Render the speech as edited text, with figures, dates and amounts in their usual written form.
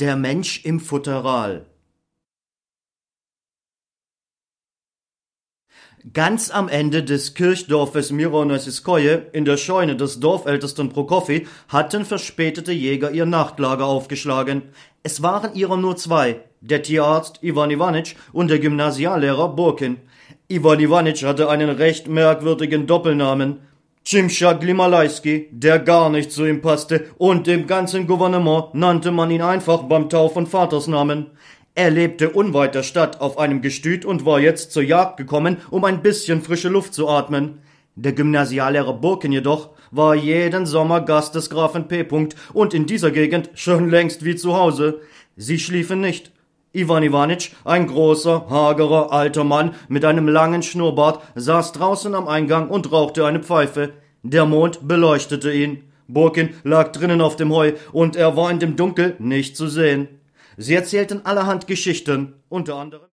Der Mensch im Futteral. Ganz am Ende des Kirchdorfes Mironossiskoje, in der Scheune des Dorfältesten Prokofi, hatten verspätete Jäger ihr Nachtlager aufgeschlagen. Es waren ihrer nur zwei, der Tierarzt Iwan Iwanitsch und der Gymnasiallehrer Burkin. Iwan Iwanitsch hatte einen recht merkwürdigen Doppelnamen. Chimscha Glimalaiski, der gar nicht zu ihm passte, und im ganzen Gouvernement nannte man ihn einfach beim Taufen Vatersnamen. Er lebte unweit der Stadt auf einem Gestüt und war jetzt zur Jagd gekommen, um ein bisschen frische Luft zu atmen. Der Gymnasiallehrer Burkin jedoch war jeden Sommer Gast des Grafen P. und in dieser Gegend schon längst wie zu Hause. Sie schliefen nicht. Iwan Iwanitsch, ein großer, hagerer, alter Mann mit einem langen Schnurrbart, saß draußen am Eingang und rauchte eine Pfeife. Der Mond beleuchtete ihn. Burkin lag drinnen auf dem Heu, und er war in dem Dunkel nicht zu sehen. Sie erzählten allerhand Geschichten, unter anderem